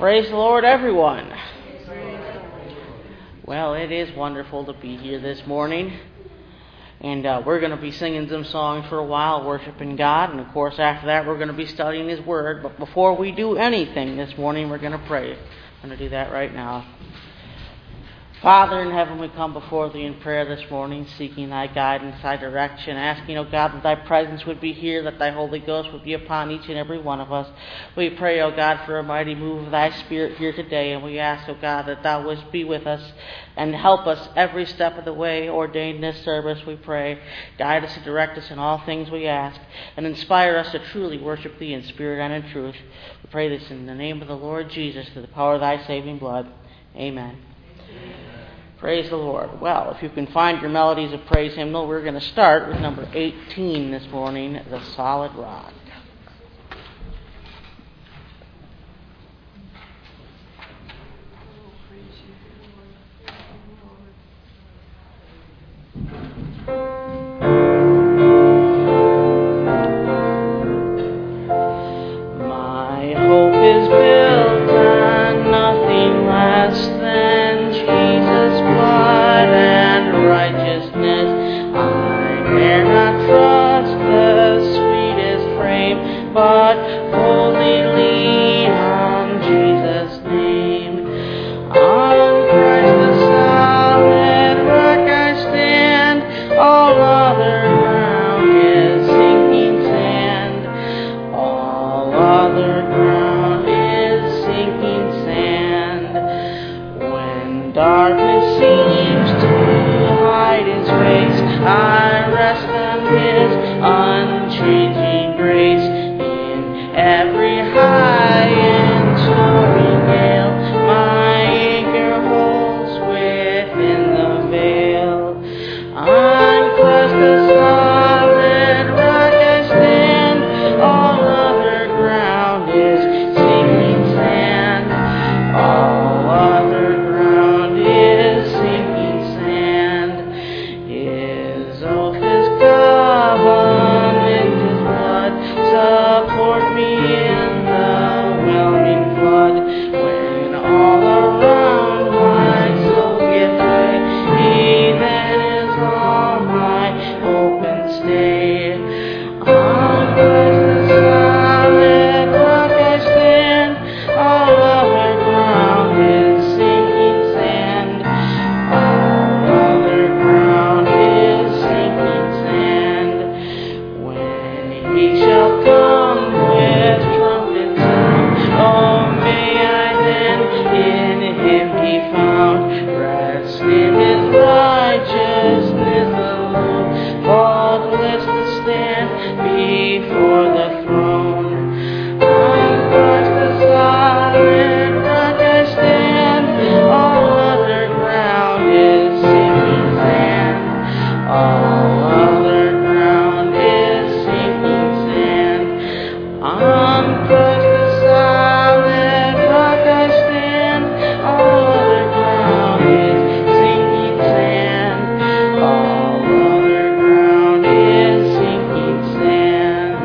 Praise the Lord, everyone. Well, it is wonderful to be here this morning. And we're going to be singing some songs for a while, worshiping God. And, of course, after that, we're going to be studying His Word. But before we do anything this morning, we're going to pray. I'm going to do that right now. Father in heaven, we come before Thee in prayer this morning, seeking Thy guidance, Thy direction, asking, O God, that Thy presence would be here, that Thy Holy Ghost would be upon each and every one of us. We pray, O God, for a mighty move of Thy Spirit here today, and we ask, O God, that Thou wouldst be with us and help us every step of the way ordained this service, we pray. Guide us and direct us in all things we ask, and inspire us to truly worship Thee in spirit and in truth. We pray this in the name of the Lord Jesus, through the power of Thy saving blood. Amen. Praise the Lord. Well, if you can find your melodies of praise hymnal, we're going to start with number 18 this morning, The Solid Rock. My hope is built on nothing less than Jesus' blood and righteousness. I dare not trust the sweetest frame, but wholly lean on Jesus' name. On Christ the solid rock I stand, all other ground is sinking sand. All other ground is sinking sand. When darkness seems to hide His face, I rest on His unchanging grace. In every high and snowy gale, my anchor holds within the veil. On Christ the solid rock I stand, all other ground is sinking sand. All other ground is sinking sand. His oath, His covenant, His blood support me in the whelming flood. When all around my soul gives way, He then is all my hope and stay. On Christ the solid rock I stand, all other ground is sinking sand. All other ground is sinking sand. When He shall come with trumpet sound, oh, may I then in Him be found, rest in His righteousness alone, faultless to stand before the throne. On Christ the solid rock I stand, all other ground is sinking sand. All other ground is sinking sand. On Christ the solid rock I stand, all other ground is sinking sand. All other ground is sinking sand.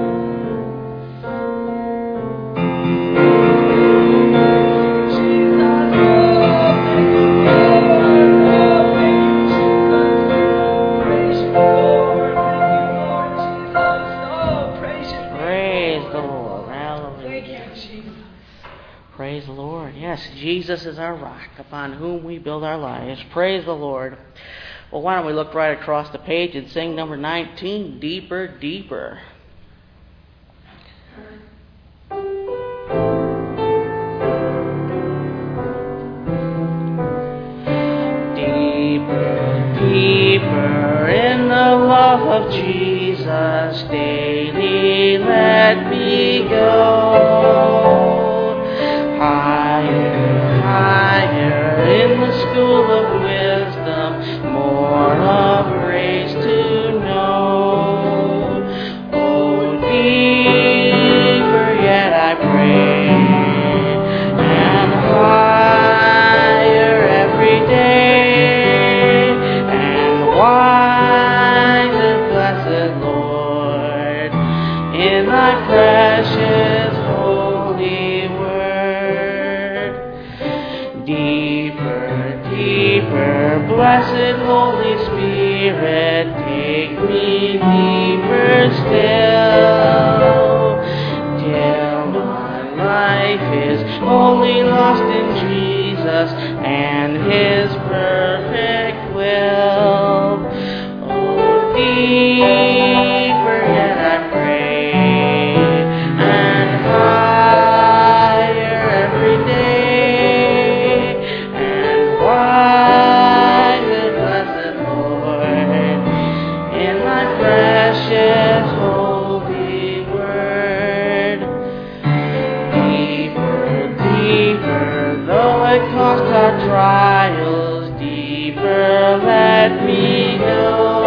Praise the Lord. Hallelujah. Praise the Lord. Yes, Jesus is our rock upon whom we build our lives. Praise the Lord. Well, why don't we look right across the page and sing number 19, Deeper, Deeper. Deeper, deeper in the love of Jesus, daily let me go. Higher, higher in the school of wisdom, more of grace to know. Oh, deeper yet I pray, and higher every day, and wiser, blessed Lord, in Thy precious holy word. Spirit, take me deeper still, till my life is wholly lost in Jesus and His perfect will. Oh, deeper yet I pray, and higher every day, and wiser, blessed Lord, in Thy precious holy word. Deeper, deeper, though it cost our trials, deeper let me go.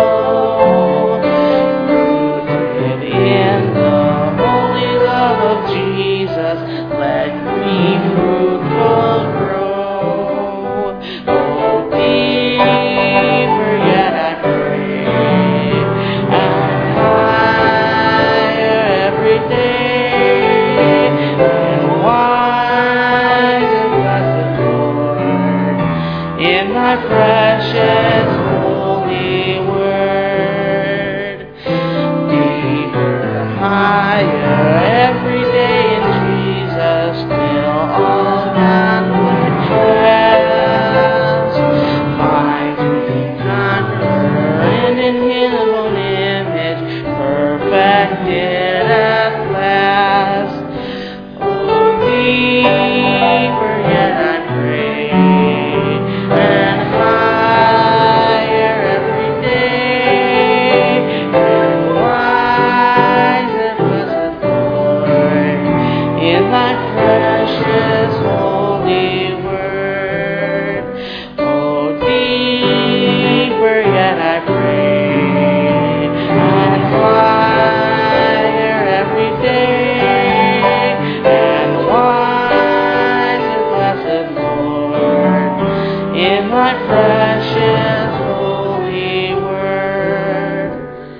Rooted in the holy love of Jesus, let me fruitful grow. Oh, deeper yet I pray, and higher every day, and wiser, blessed Lord, in Thy precious holy word. Deeper, higher every day in Jesus, till all that would pass finds me conqueror, and in His own image perfected at last. Oh, deeper yet I pray, and higher every day, and wiser, blessed Lord, in Thy precious holy word. Oh, deeper yet I pray, and higher every day, and wiser, blessed Lord, in Thy precious holy word.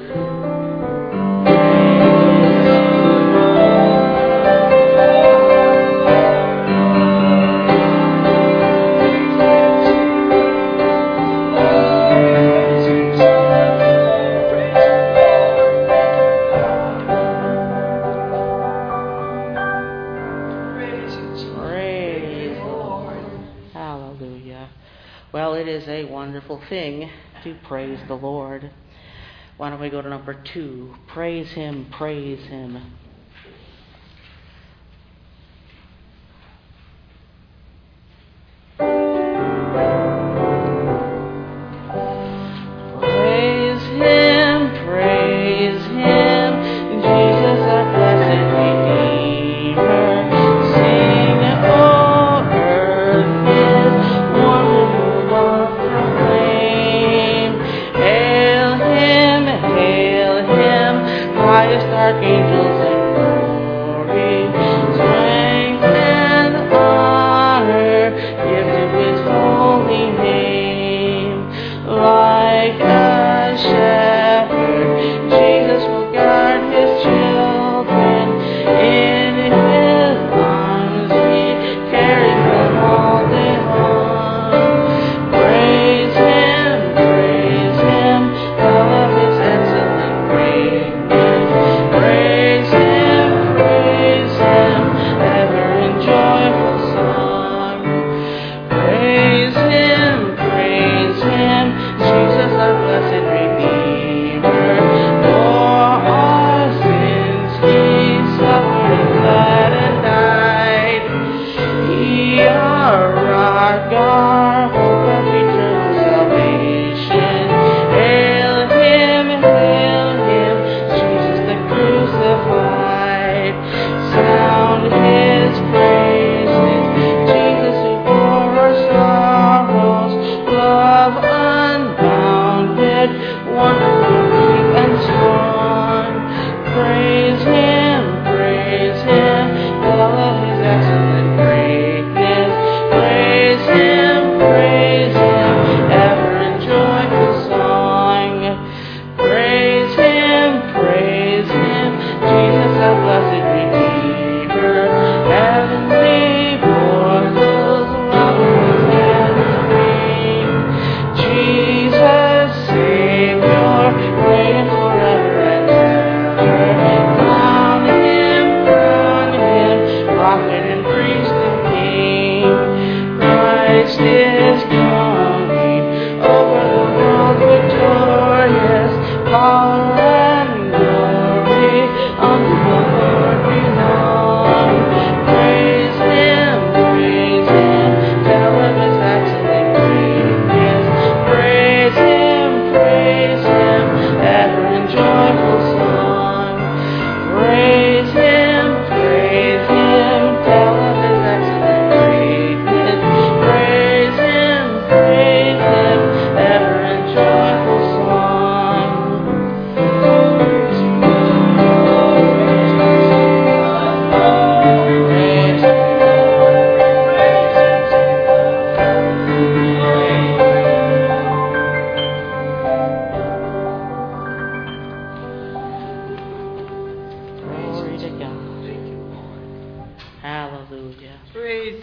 Praise the Lord. Hallelujah. Well, it is a wonderful thing to praise the Lord. Why don't we go to number 2? Praise Him, praise Him. Praise Him, Jesus our blessed Redeemer. Sing, O earth, His wonderful love proclaim. Hail Him, highest archangels in glory. Strength and honor give to His holy name. Like a shepherd, Jesus will guard His children. In His arms He carries them all day long. Praise Him, love of His excellent greatness. Praise Him,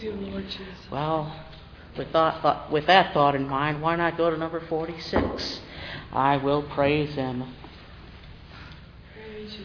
you, Lord Jesus. Well, with that thought in mind, why not go to number 46? I will praise him. Praise you.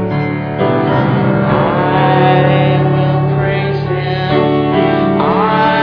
I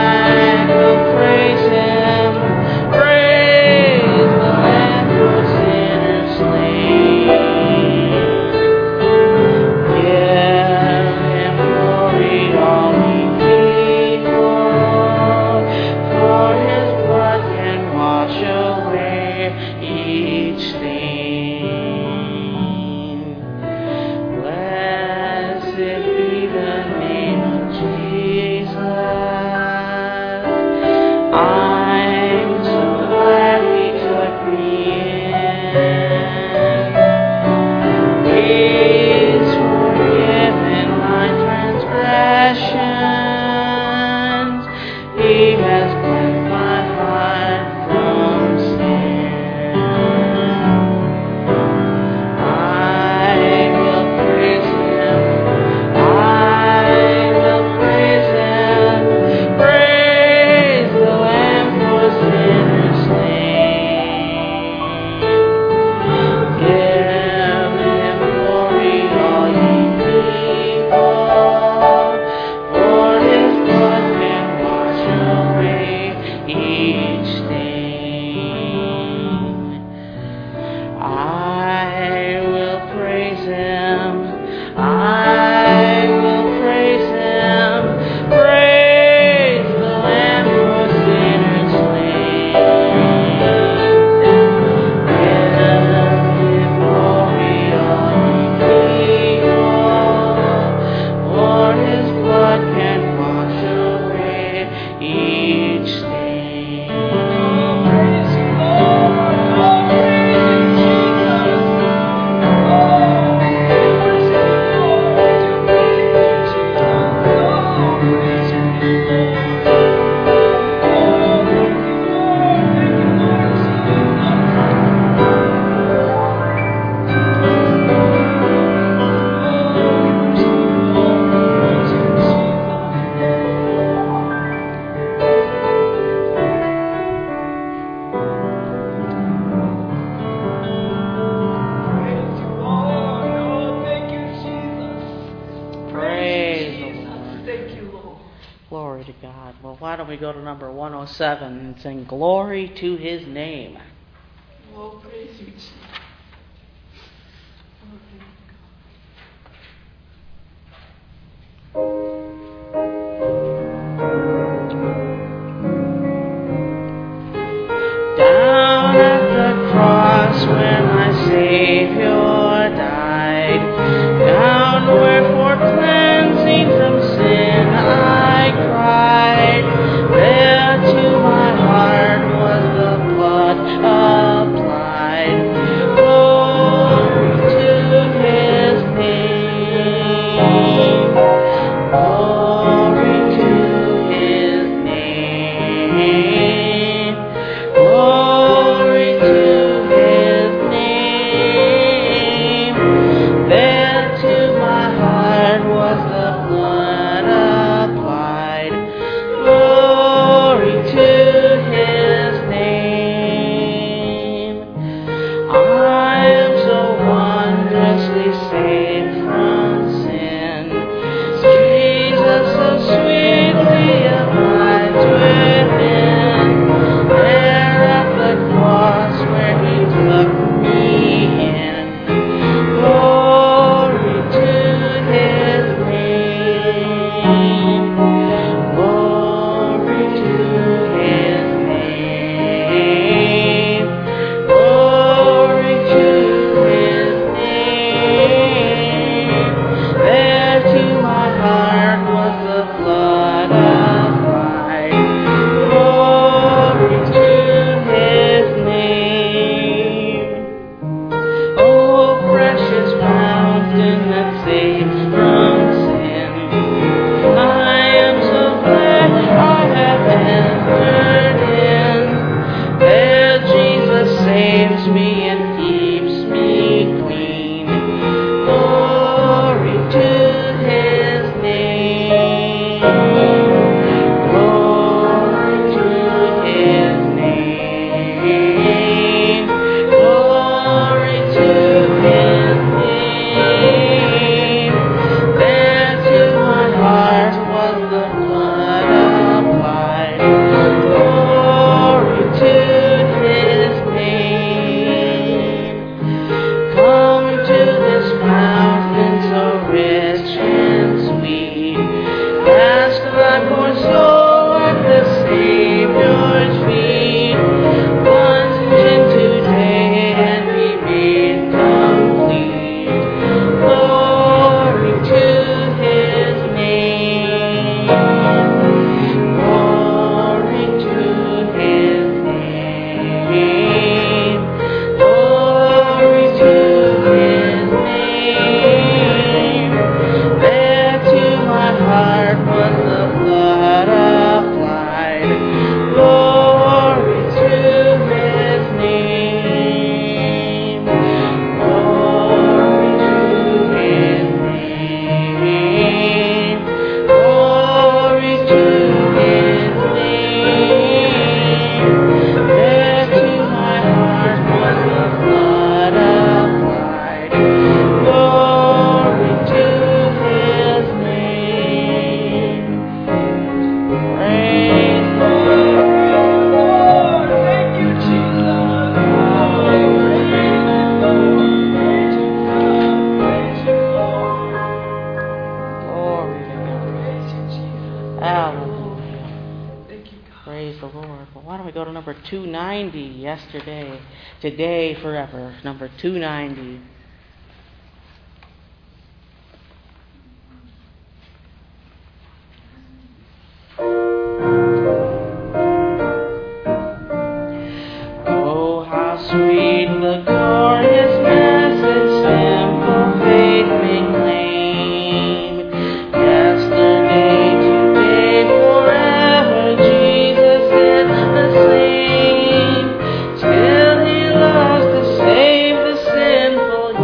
Glory to God. Well, why don't we go to number 107 and sing Glory to His Name. Oh, praise you, Jesus. Down at the cross where my Savior died, down where for cleansing from sin I cried, there to my heart was the blood applied. Glory to His name. Glory to His name. Glory to His name. There to my heart was the blood applied. Glory to His name. I am so wondrously saved from sin. Jesus so sweetly abides within. There at the cross where He took me in. Glory to His name. Glory to His name. Glory to His name. There to my heart was the blood applied. Glory to His name. Oh, precious fountain that saves from sin. I am so glad I have entered in. There Jesus saves me and keeps me clean. Glory to His name. Glory to His name. Glory to His name. There to my heart was the blood applied. Glory to His name. Come to this fountain so rich and sweet. Cast thy poor soul at the Savior's feet. Plunge in today and be made complete. Glory to His name. Glory to His name. Glory to His name. There to my heart was the blood applied. Glory to His name. Glory to His name. Glory to His name. There to my heart was the blood applied. Glory to His name. Praise the Lord. Thank you, Jesus. Glory to God. Praise you, Jesus. Hallelujah. Thank you, God. Praise the Lord. Well, why don't we go to number 290, yesterday, today, forever. Number 290. Oh, how sweet the glorious message simple faith may claim. Yesterday, today, forever, Jesus is the same. Still He loves to save the sinful,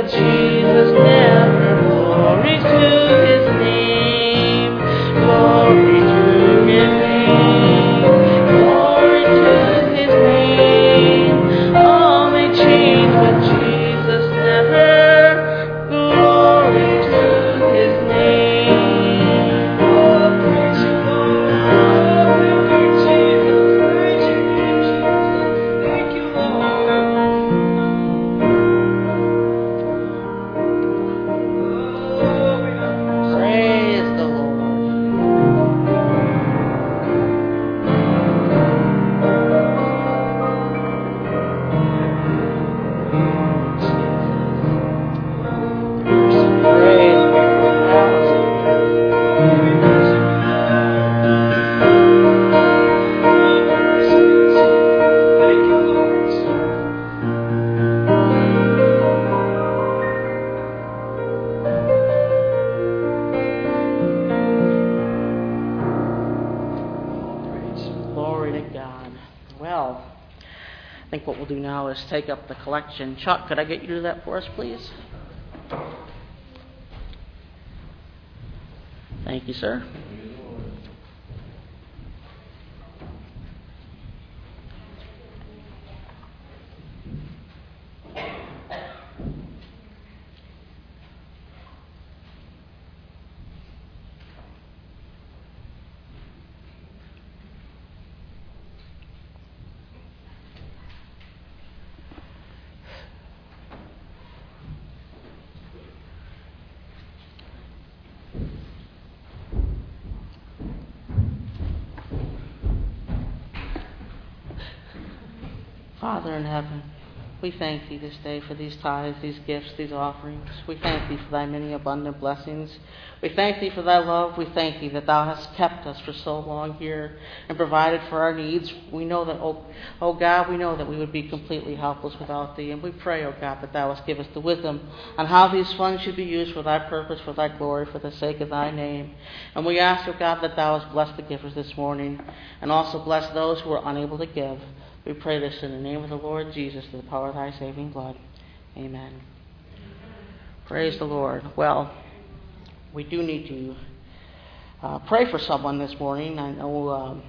Jesus never. Glory to his name. Glory to his name. Glory to his name. All may change, but Jesus never. Glory to his name. Oh, praise you, Lord. Oh, thank you, Jesus. Praise your name, Jesus. Thank you, Lord. Oh, we have mercy. Praise the Lord. Praise the Lord. Hallelujah. Thank you, Lord. Glory to God. Well, I think what we'll do now is take up the collection. Chuck, could I get you to do that for us, please? Thank you, sir. Father in heaven, we thank thee this day for these tithes, these gifts, these offerings. We thank thee for thy many abundant blessings. We thank thee for thy love. We thank thee that thou hast kept us for so long here and provided for our needs. We know that, oh God, we know that we would be completely helpless without thee. And we pray, oh God, that thou hast give us the wisdom on how these funds should be used for thy purpose, for thy glory, for the sake of thy name. And we ask, oh God, that thou hast blessed the givers this morning and also bless those who are unable to give. We pray this in the name of the Lord Jesus, to the power of thy saving blood. Amen. Praise the Lord. Well, we do need to pray for someone this morning. I know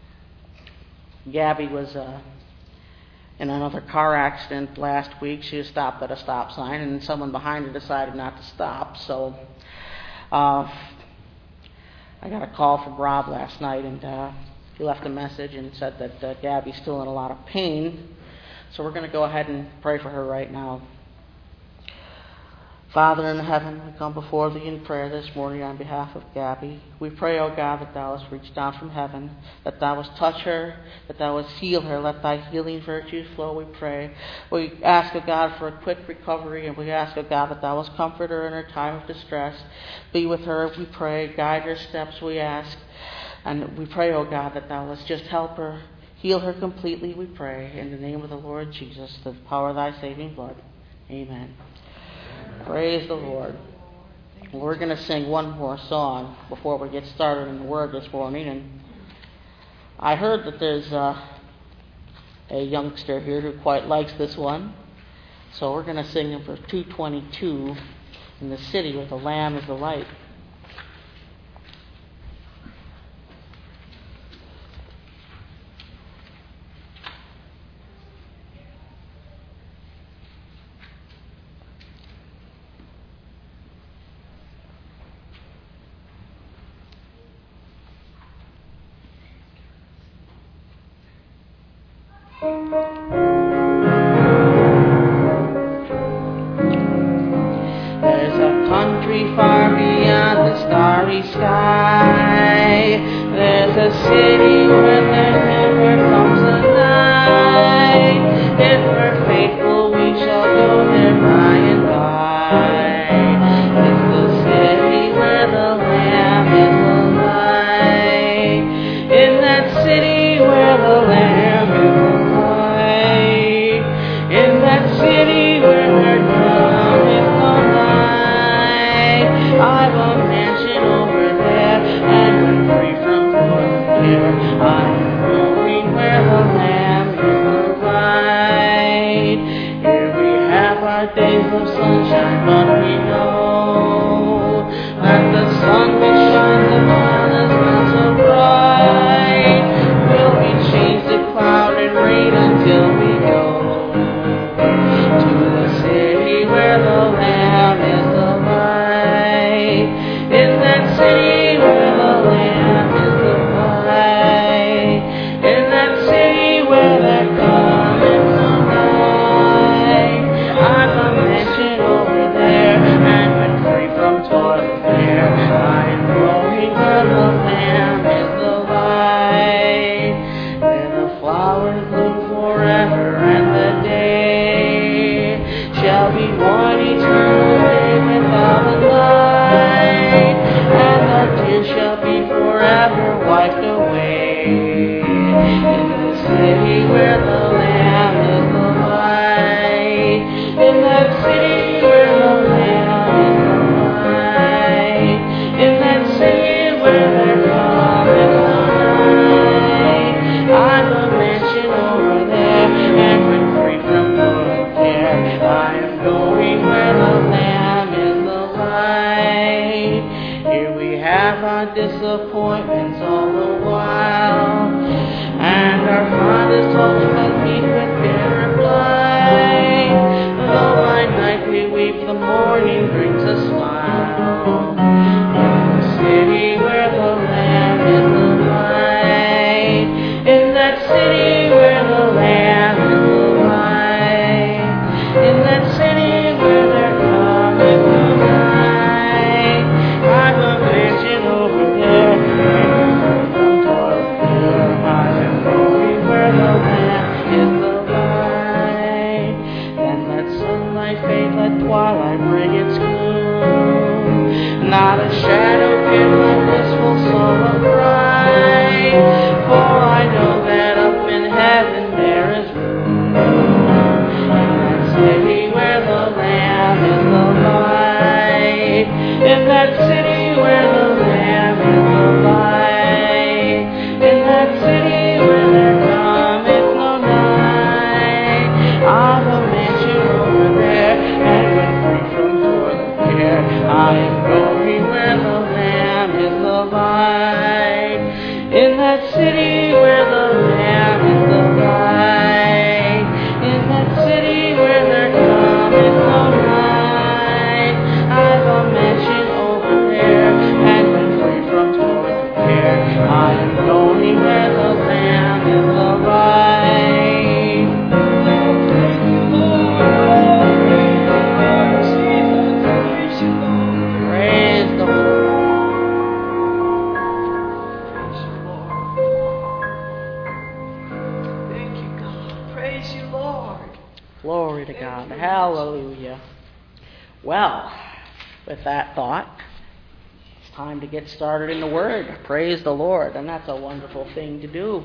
Gabby was in another car accident last week. She was stopped at a stop sign, and someone behind her decided not to stop. So I got a call from Rob last night, and he left a message and said that Gabby's still in a lot of pain. So we're going to go ahead and pray for her right now. Father in heaven, we come before thee in prayer this morning on behalf of Gabby. We pray, O God, that thou hast reached down from heaven, that thou hast touched her, that thou hast healed her. Let thy healing virtues flow, we pray. We ask, O God, for a quick recovery, and we ask, O God, that thou hast comfort her in her time of distress. Be with her, we pray. Guide her steps, we ask. And we pray, oh God, that thou wouldst just help her, heal her completely, we pray, in the name of the Lord Jesus, through the power of thy saving blood. Amen. Praise the Lord. We're going to sing one more song before we get started in the Word this morning. And I heard that there's a youngster here who quite likes this one. So we're going to sing it for 222, in the city where the Lamb is the light. There's a country far beyond the starry sky. There's a city where there never comes a night. If we're faithful, we shall go there by and by. It's the city where the Lamb is alive. In that city where the Lamb is alive. In that city where their come is alive. I've a mansion over there, and when free from toil and care, I'm going where sunshine, but we know that the sun which shines upon us not so bright will be changed to cloud and rain until we go to the city where the Lamb is the light. In that city where the Lamb is the light. In that city where there cometh no night. I'm a mansion over there, and when free from toil and fear, I am going where the Lamb is the light. Where the flowers bloom forever, and the day shall be one eternal day without a light, and the tears shall be forever wiped away. In the city where the Lamb is the light, in that city where the Lamb is the light, in that city where there cometh no night, I've a mansion over there, and when free from toil and care, I am going where the Lamb is the light. Here we have our disappointments all the while, and our fondest hopes must meet with bitter blight. Though by night we weep, the morning brings a smile. In the city where the Lamb is the light, in that city where the Lamb is the light, in that city where there cometh no night, I've a mansion over there, and from toil and fear, I am going where the Lamb is the light. Then let sunlight fade, let twilight bring its gloom. Not a shadow can my blissful soul affright, for I know that up in heaven there is room. In that city where the Lamb is the light, in that city where the Lamb is the light, in that city where there cometh no night, I've a mansion over there, and when free from toil and care, I am going where the Lamb is the light. In that city where the Lamb is the light, in that city where there cometh no night, I've a mansion over there, and when free from toil and care, I am going where the Lamb is the light. Praise the Lord. Thank you, God. Praise you, Lord. Glory to God. Hallelujah. Well, with that thought, it's time to get started in the Word. Praise the Lord. And that's a wonderful thing to do.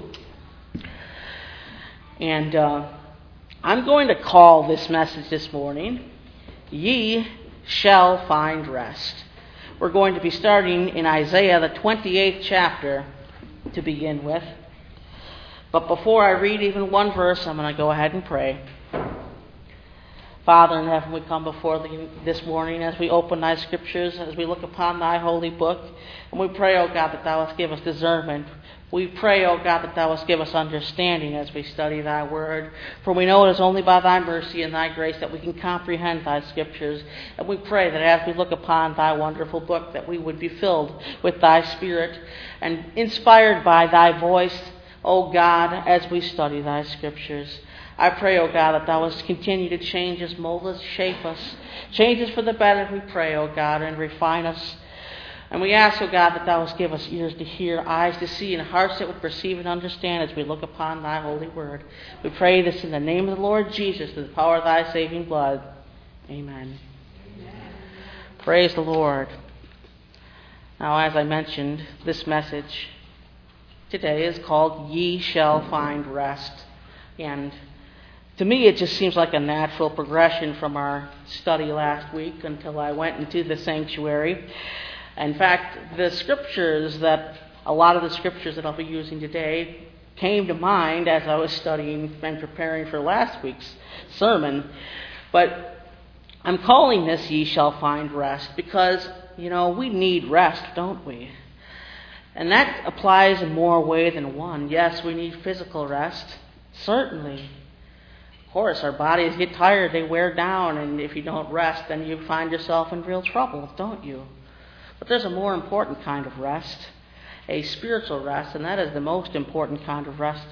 And I'm going to call this message this morning, Ye Shall Find Rest. We're going to be starting in Isaiah, the 28th chapter, to begin with. But before I read even one verse, I'm going to go ahead and pray. Father in heaven, we come before thee this morning as we open thy scriptures, as we look upon thy holy book. And we pray, O God, that thou wilt give us discernment. We pray, O God, that thou wilt give us understanding as we study thy word. For we know it is only by thy mercy and thy grace that we can comprehend thy scriptures. And we pray that as we look upon thy wonderful book, that we would be filled with thy spirit and inspired by thy voice, O God, as we study thy scriptures. I pray, O God, that thou wilt continue to change us, mold us, shape us. Change us for the better, we pray, O God, and refine us. And we ask, O God, that thou wilt give us ears to hear, eyes to see, and hearts that would perceive and understand as we look upon thy holy word. We pray this in the name of the Lord Jesus, through the power of thy saving blood. Amen. Amen. Praise the Lord. Now, as I mentioned, this message today is called Ye Shall Find Rest. And to me, it just seems like a natural progression from our study last week until I went into the sanctuary. In fact, the scriptures that, a lot of the scriptures that I'll be using today came to mind as I was studying and preparing for last week's sermon. But I'm calling this "ye shall find rest" because, we need rest, don't we? And that applies in more ways than one. Yes, we need physical rest, certainly. Of course, our bodies get tired, they wear down, and if you don't rest, then you find yourself in real trouble, don't you? But there's a more important kind of rest, a spiritual rest, and that is the most important kind of rest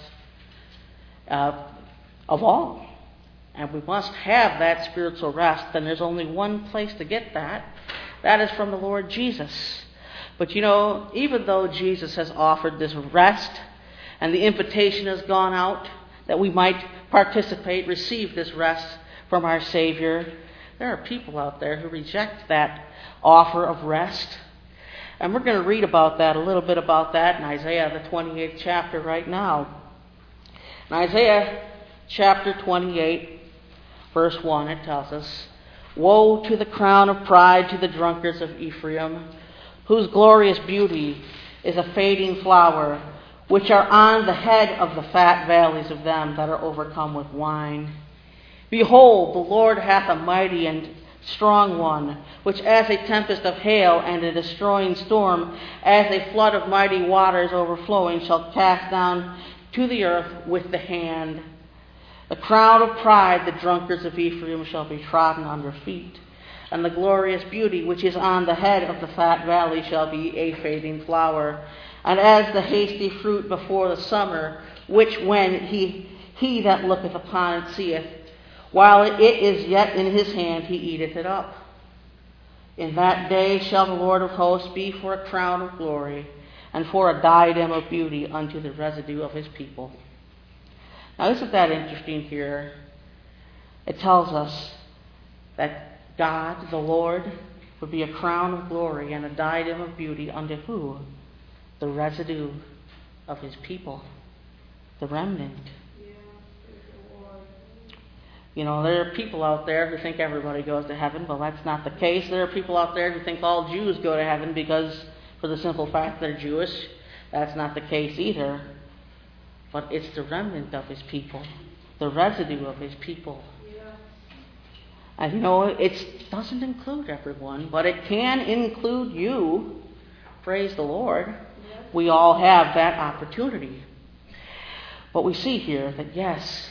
of all. And we must have that spiritual rest, and there's only one place to get that. That is from the Lord Jesus. But even though Jesus has offered this rest, and the invitation has gone out that we might participate, receive this rest from our Savior, there are people out there who reject that offer of rest. And we're going to read about that, a little bit about that in Isaiah, the 28th chapter right now. In Isaiah chapter 28, verse 1, it tells us, "Woe to the crown of pride, to the drunkards of Ephraim, whose glorious beauty is a fading flower, which are on the head of the fat valleys of them that are overcome with wine. Behold, the Lord hath a mighty and strong one, which as a tempest of hail and a destroying storm, as a flood of mighty waters overflowing, shall cast down to the earth with the hand. The crown of pride, the drunkards of Ephraim, shall be trodden under feet. And the glorious beauty which is on the head of the fat valley shall be a fading flower. And as the hasty fruit before the summer, which when he that looketh upon it seeth, while it is yet in his hand, he eateth it up. In that day shall the Lord of hosts be for a crown of glory, and for a diadem of beauty unto the residue of his people." Now, isn't that interesting here? It tells us that God, the Lord, would be a crown of glory and a diadem of beauty unto who? The residue of his people, the remnant. There are people out there who think everybody goes to heaven. Well, that's not the case. There are people out there who think all Jews go to heaven because, for the simple fact they're Jewish. That's not the case either. But it's the remnant of his people, the residue of his people. And it doesn't include everyone, but it can include you. Praise the Lord. We all have that opportunity. But we see here that yes,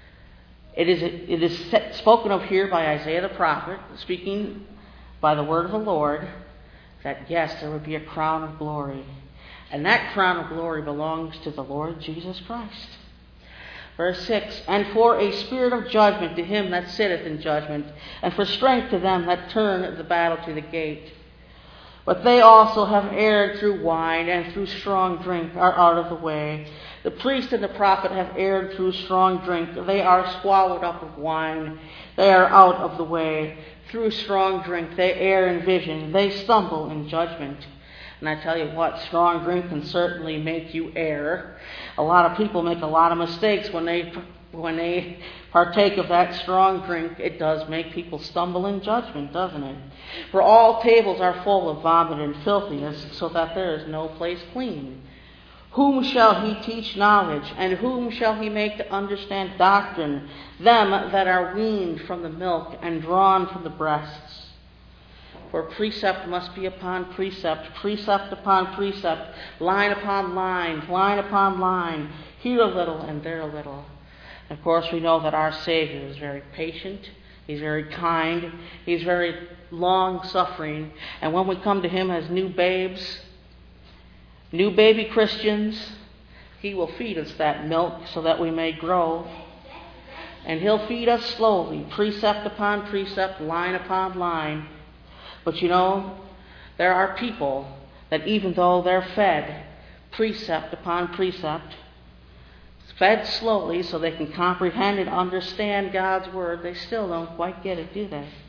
it is spoken of here by Isaiah the prophet, speaking by the word of the Lord, that yes, there would be a crown of glory. And that crown of glory belongs to the Lord Jesus Christ. Verse 6, "And for a spirit of judgment to him that sitteth in judgment, and for strength to them that turn the battle to the gate. But they also have erred through wine, and through strong drink are out of the way. The priest and the prophet have erred through strong drink. They are swallowed up of wine. They are out of the way. Through strong drink they err in vision. They stumble in judgment." And I tell you what, strong drink can certainly make you err. A lot of people make a lot of mistakes when they partake of that strong drink. It does make people stumble in judgment, doesn't it? "For all tables are full of vomit and filthiness, so that there is no place clean. Whom shall he teach knowledge, and whom shall he make to understand doctrine? Them that are weaned from the milk and drawn from the breasts. For precept must be upon precept, precept upon precept, line upon line upon line, here a little and there a little." Of course, we know that our Savior is very patient. He's very kind. He's very long-suffering. And when we come to him as new babes, new baby Christians, he will feed us that milk so that we may grow. And he'll feed us slowly, precept upon precept, line upon line. But there are people that even though they're fed precept upon precept, fed slowly so they can comprehend and understand God's word, they still don't quite get it, do they?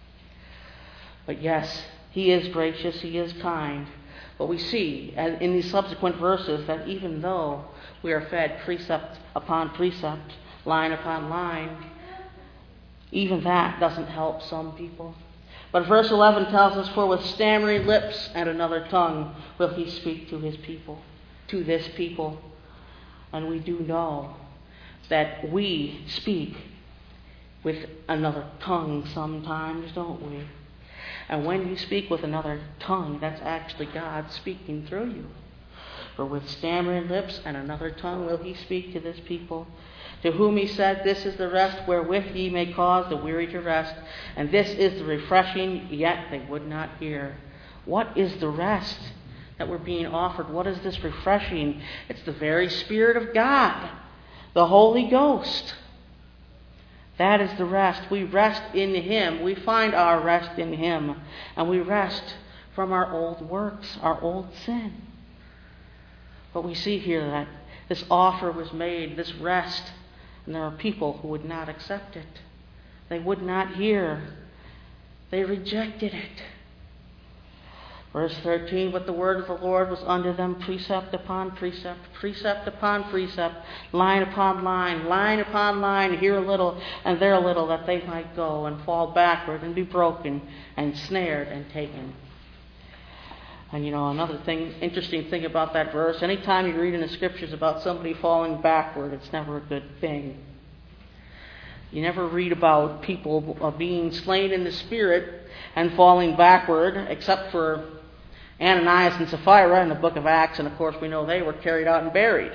But yes, he is gracious, he is kind. But we see in these subsequent verses that even though we are fed precept upon precept, line upon line, even that doesn't help some people. But verse 11 tells us, "For with stammering lips and another tongue will he speak to his people," to this people. And we do know that we speak with another tongue sometimes, don't we? And when you speak with another tongue, that's actually God speaking through you. For with stammering lips and another tongue will he speak to this people, to whom he said, this is the rest wherewith ye may cause the weary to rest, and this is the refreshing, yet they would not hear. What is the rest that we're being offered? What is this refreshing? It's the very Spirit of God, the Holy Ghost. That is the rest. We rest in Him. We find our rest in Him. And we rest from our old works, our old sin. But we see here that this offer was made, this rest, and there are people who would not accept it. They would not hear. They rejected it. Verse 13, but the word of the Lord was unto them precept upon precept, precept upon precept, line upon line upon line, here a little and there a little, that they might go and fall backward and be broken and snared and taken. And another interesting thing about that verse, anytime you read in the Scriptures about somebody falling backward, it's never a good thing. You never read about people being slain in the Spirit and falling backward, except for Ananias and Sapphira in the book of Acts, and of course we know they were carried out and buried.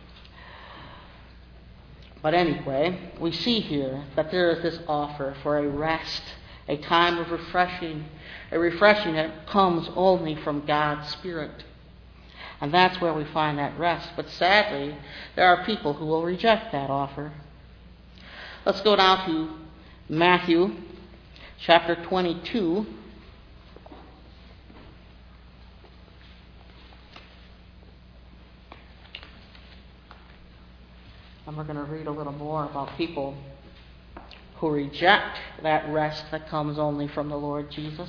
But anyway, we see here that there is this offer for a rest, a time of refreshing, a refreshing that comes only from God's Spirit. And that's where we find that rest. But sadly, there are people who will reject that offer. Let's go down to Matthew chapter 22. And we're going to read a little more about people who reject that rest that comes only from the Lord Jesus.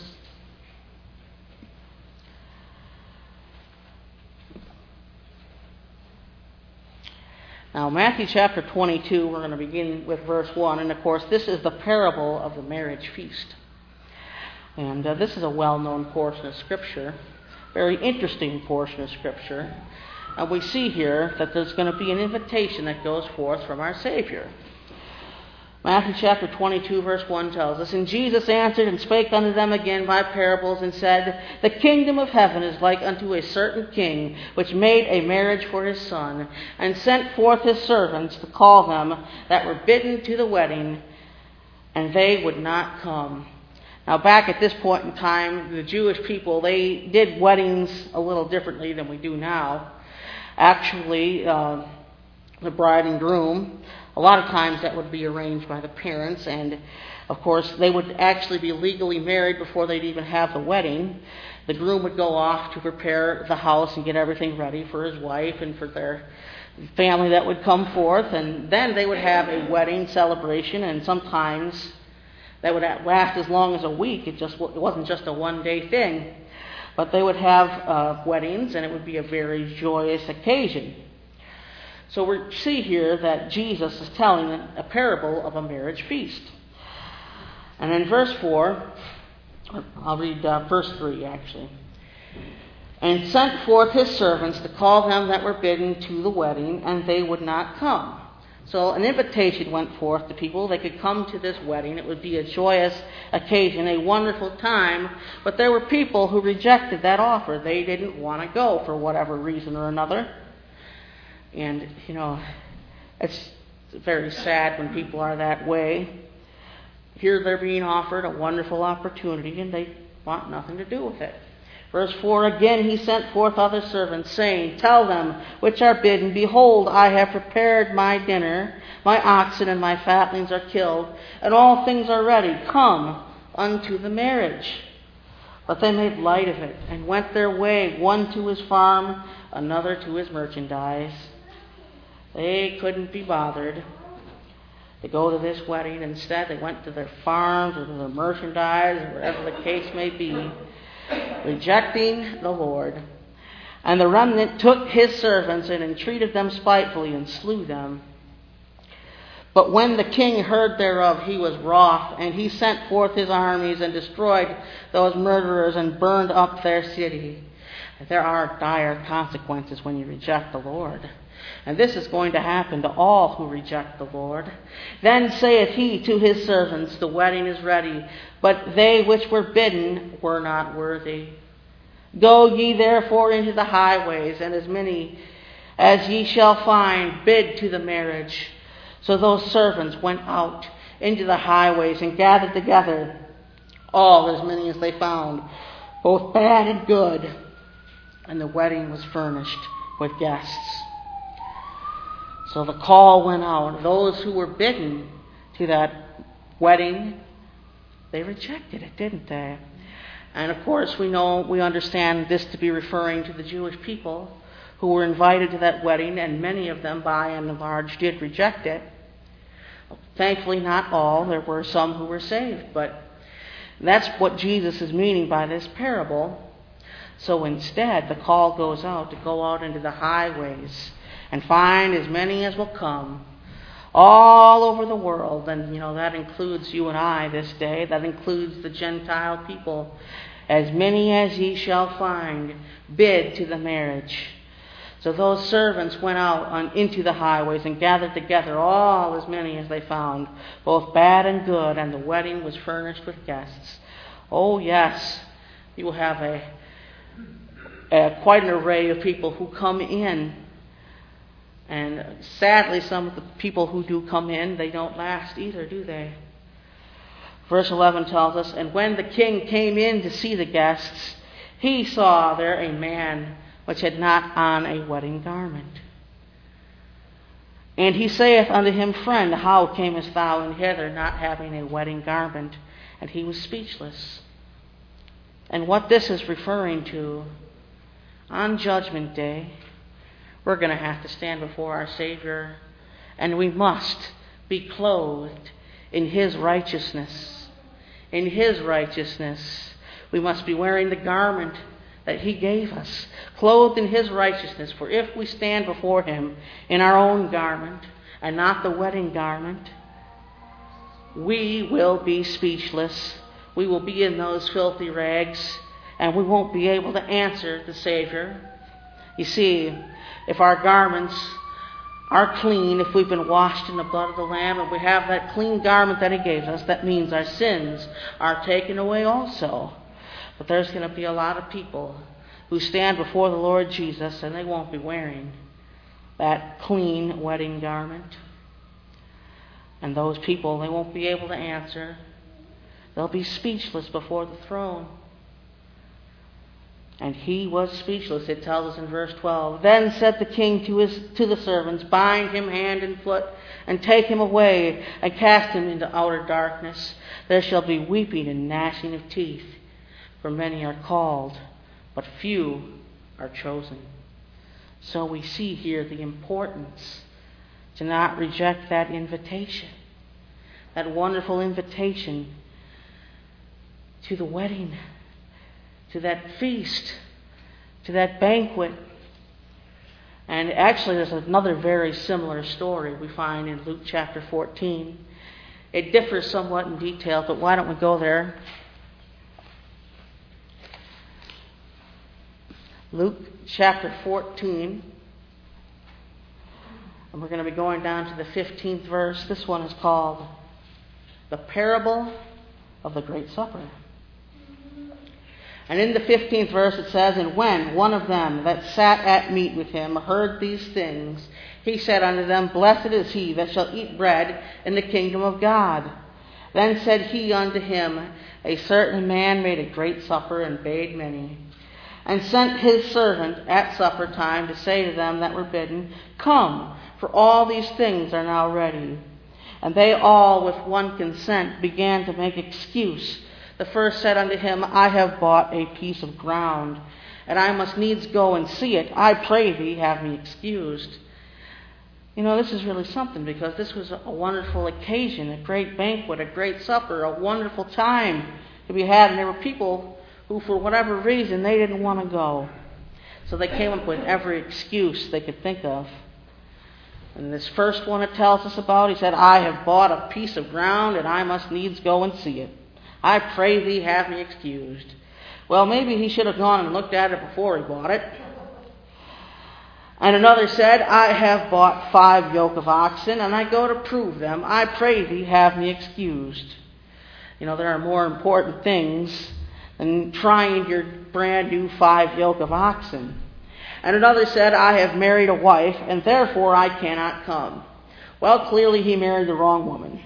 Now, Matthew chapter 22, we're going to begin with verse 1. And, of course, this is the parable of the marriage feast. And this is a well-known portion of Scripture, very interesting portion of Scripture. And we see here that there's going to be an invitation that goes forth from our Savior. Matthew chapter 22, verse 1 tells us, and Jesus answered and spake unto them again by parables, and said, the kingdom of heaven is like unto a certain king, which made a marriage for his son, and sent forth his servants to call them that were bidden to the wedding, and they would not come. Now, back at this point in time, the Jewish people, they did weddings a little differently than we do now. Actually, the bride and groom, a lot of times that would be arranged by the parents, and of course they would actually be legally married before they'd even have the wedding. The groom would go off to prepare the house and get everything ready for his wife and for their family that would come forth, and then they would have a wedding celebration, and sometimes that would last as long as a week. It wasn't just a one-day thing. But they would have weddings, and it would be a very joyous occasion. So we see here that Jesus is telling a parable of a marriage feast. And in verse 4, I'll read verse 3 actually. And sent forth his servants to call them that were bidden to the wedding, and they would not come. So an invitation went forth to people. They could come to this wedding. It would be a joyous occasion, a wonderful time. But there were people who rejected that offer. They didn't want to go for whatever reason or another. And, it's very sad when people are that way. Here they're being offered a wonderful opportunity, and they want nothing to do with it. Verse 4, again he sent forth other servants, saying, tell them which are bidden, behold, I have prepared my dinner, my oxen and my fatlings are killed, and all things are ready. Come unto the marriage. But they made light of it, and went their way, one to his farm, another to his merchandise. They couldn't be bothered to go to this wedding. Instead, they went to their farms or to their merchandise, or whatever the case may be, rejecting the Lord. And the remnant took his servants and entreated them spitefully and slew them. But when the king heard thereof, he was wroth, and he sent forth his armies and destroyed those murderers and burned up their city. There are dire consequences when you reject the Lord. And this is going to happen to all who reject the Lord. Then saith he to his servants, the wedding is ready, but they which were bidden were not worthy. Go ye therefore into the highways, and as many as ye shall find, bid to the marriage. So those servants went out into the highways and gathered together all as many as they found, both bad and good. And the wedding was furnished with guests. So the call went out. Those who were bidden to that wedding, they rejected it, didn't they? And of course, we understand this to be referring to the Jewish people who were invited to that wedding, and many of them, by and large, did reject it. Thankfully, not all. There were some who were saved, but that's what Jesus is meaning by this parable. So instead, the call goes out to go out into the highways and find as many as will come, all over the world. And, that includes you and I this day. That includes the Gentile people. As many as ye shall find, bid to the marriage. So those servants went out into the highways and gathered together all as many as they found, both bad and good, and the wedding was furnished with guests. Oh yes, you will have quite an array of people who come in. And sadly, some of the people who do come in, they don't last either, do they? Verse 11 tells us, and when the king came in to see the guests, he saw there a man which had not on a wedding garment. And he saith unto him, Friend, how camest thou in hither not having a wedding garment? And he was speechless. And what this is referring to, on Judgment Day, we're going to have to stand before our Savior, and we must be clothed in His righteousness. In His righteousness, we must be wearing the garment that He gave us, clothed in His righteousness. For if we stand before Him in our own garment and not the wedding garment, we will be speechless. We will be in those filthy rags, and we won't be able to answer the Savior. You see, if our garments are clean, if we've been washed in the blood of the Lamb, and we have that clean garment that He gave us, that means our sins are taken away also. But there's going to be a lot of people who stand before the Lord Jesus, and they won't be wearing that clean wedding garment. And those people, they won't be able to answer. They'll be speechless before the throne. And he was speechless, it tells us in verse 12. Then said the king to the servants, Bind him hand and foot, and take him away, and cast him into outer darkness. There shall be weeping and gnashing of teeth, for many are called, but few are chosen. So we see here the importance to not reject that invitation, that wonderful invitation to the wedding, to that feast, to that banquet. And actually there's another very similar story we find in Luke chapter 14. It differs somewhat in detail, but why don't we go there? Luke chapter 14. And we're going to be going down to the 15th verse. This one is called The Parable of the Great Supper. And in the 15th verse it says, And when one of them that sat at meat with him heard these things, he said unto them, Blessed is he that shall eat bread in the kingdom of God. Then said he unto him, A certain man made a great supper, and bade many, and sent his servant at supper time to say to them that were bidden, Come, for all these things are now ready. And they all with one consent began to make excuse. The first said unto him, I have bought a piece of ground, and I must needs go and see it. I pray thee, have me excused. This is really something, because this was a wonderful occasion, a great banquet, a great supper, a wonderful time to be had. And there were people who, for whatever reason, they didn't want to go. So they came up with every excuse they could think of. And this first one it tells us about, he said, I have bought a piece of ground, and I must needs go and see it. I pray thee, have me excused. Well, maybe he should have gone and looked at it before he bought it. And another said, I have bought 5 yoke of oxen, and I go to prove them. I pray thee, have me excused. You know, there are more important things than trying your brand new 5 yoke of oxen. And another said, I have married a wife, and therefore I cannot come. Well, clearly he married the wrong woman.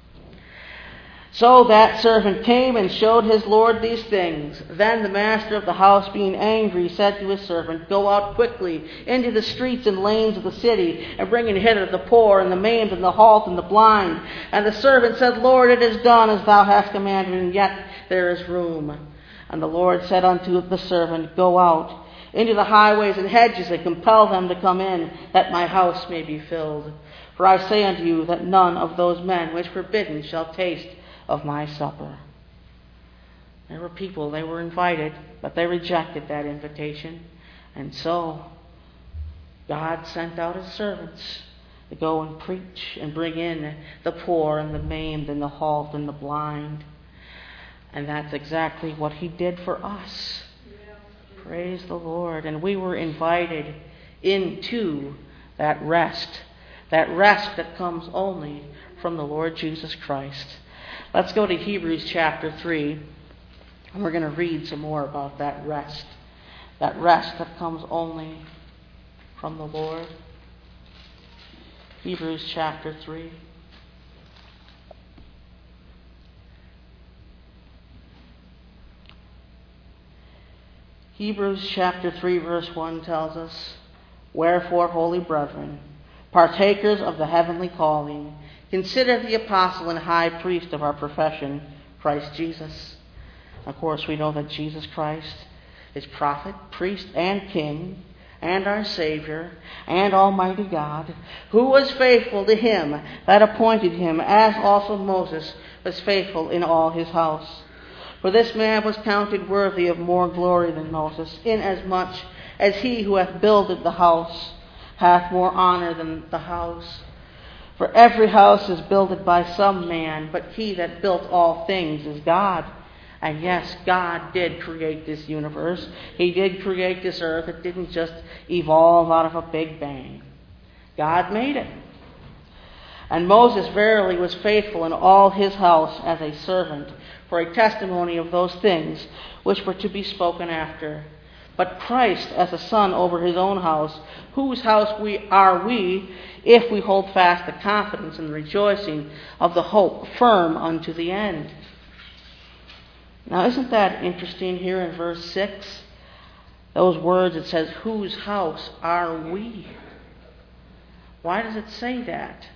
So that servant came and showed his lord these things. Then the master of the house, being angry, said to his servant, Go out quickly into the streets and lanes of the city, and bring in hither the poor, and the maimed, and the halt, and the blind. And the servant said, Lord, it is done as thou hast commanded, and yet there is room. And the Lord said unto the servant, Go out into the highways and hedges, and compel them to come in, that my house may be filled. For I say unto you, that none of those men which were bidden shall taste of my supper. There were people, they were invited, but they rejected that invitation. And so God sent out his servants to go and preach and bring in the poor and the maimed and the halt and the blind. And that's exactly what he did for us. Praise the Lord. And we were invited into that rest that comes only from the Lord Jesus Christ. Let's go to Hebrews chapter 3, and we're going to read some more about that rest that comes only from the Lord. Hebrews chapter 3. Hebrews chapter 3 verse 1 tells us, Wherefore, holy brethren, partakers of the heavenly calling, consider the apostle and high priest of our profession, Christ Jesus. Of course, we know that Jesus Christ is prophet, priest, and king, and our Savior, and Almighty God, who was faithful to him that appointed him, as also Moses was faithful in all his house. For this man was counted worthy of more glory than Moses, inasmuch as he who hath builded the house hath more honor than the house. For every house is builded by some man, but he that built all things is God. And yes, God did create this universe. He did create this earth. It didn't just evolve out of a big bang. God made it. And Moses verily was faithful in all his house as a servant, for a testimony of those things which were to be spoken after. But Christ as a son over his own house, whose house are we, if we hold fast the confidence and the rejoicing of the hope firm unto the end. Now, isn't that interesting here in verse 6? Those words, it says, whose house are we? Why does it say that?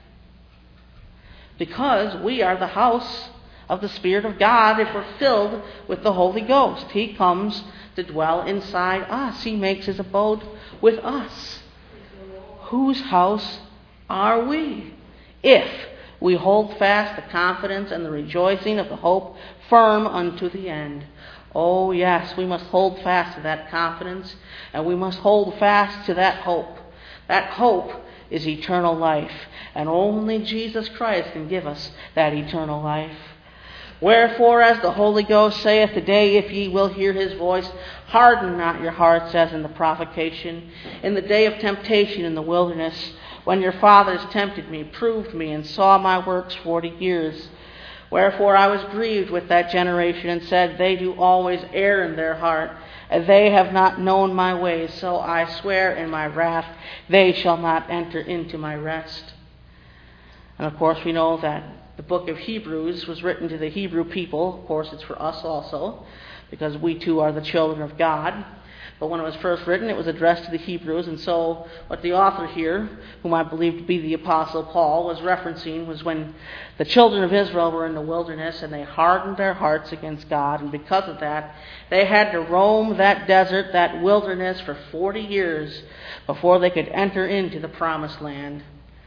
Because we are the house of the Spirit of God if we're filled with the Holy Ghost. He comes to dwell inside us. He makes his abode with us. Whose house are we? If we hold fast the confidence and the rejoicing of the hope firm unto the end. Oh yes, we must hold fast to that confidence, and we must hold fast to that hope. That hope is eternal life, and only Jesus Christ can give us that eternal life. Wherefore, as the Holy Ghost saith, today, if ye will hear his voice, harden not your hearts as in the provocation, in the day of temptation in the wilderness, when your fathers tempted me, proved me, and saw my works 40 years. Wherefore I was grieved with that generation, and said, they do always err in their heart, and they have not known my ways. So I swear in my wrath, they shall not enter into my rest. And of course we know that the book of Hebrews was written to the Hebrew people. Of course it's for us also, because we too are the children of God. But when it was first written, it was addressed to the Hebrews. And so what the author here, whom I believe to be the Apostle Paul, was referencing was when the children of Israel were in the wilderness and they hardened their hearts against God. And because of that, they had to roam that desert, that wilderness for 40 years before they could enter into the promised land.